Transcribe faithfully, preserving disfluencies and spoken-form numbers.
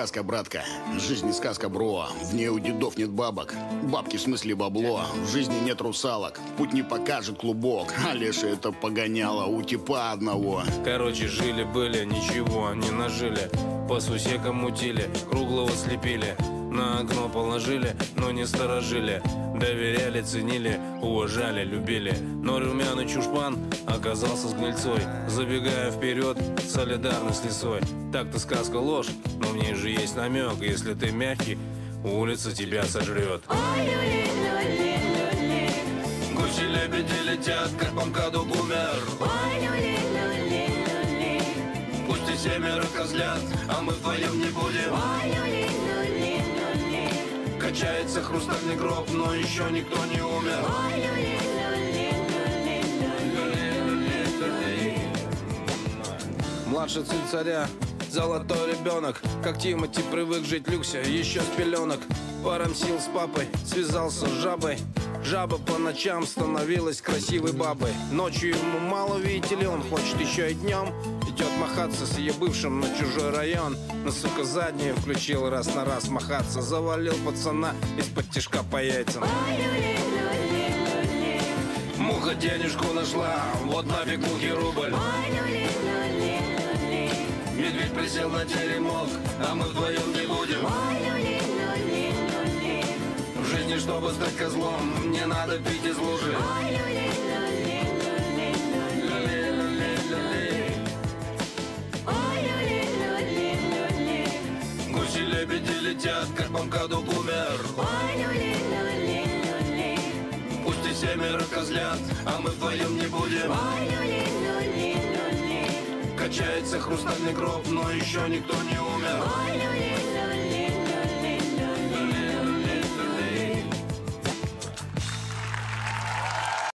сказка, братка. Жизнь не сказка, бро. В ней у дедов нет бабок. Бабки в смысле бабло. В жизни нет русалок. Путь не покажет клубок. А леший это погоняло у типа одного. Короче, жили-были, ничего не нажили. По сусекам мутили, круглого слепили. На окно положили, но не сторожили. Доверяли, ценили, уважали, любили. Но румяный чушпан оказался с гнильцой. Забегая вперед, солидарно с лисой. Так-то сказка ложь, но в ней же есть намек. Если ты мягкий, улица тебя сожрет. Гуси-лебеди летят, как по МКАДу бумер. Пусть и семеро козлят, а мы вдвоем не будем. Качается хрустальный гроб, но еще никто не умер. Младший сын царя, золотой ребенок. Как Тимати привык жить люксе, еще с пеленок. Порамсил с папой, связался с жабой. Жаба по ночам становилась красивой бабой. Ночью ему мало, видите ли, он хочет еще и днем. Идет махаться с ее бывшим на чужой район. Но, сука, заднюю включил, раз на раз махаться. Завалил пацана из-под тишка по яйцам. Муха денежку нашла, вот нафиг мухи рубль. Медведь присел на теремок, а мы вдвоем не будем. В жизни, чтобы стать козлом, не надо пить из лужи. Гуси-лебеди летят, как по МКАДу бумер. Пусть и семеро козлят, а мы вдвоем не будем. Качается хрустальный гроб, но еще никто не умер.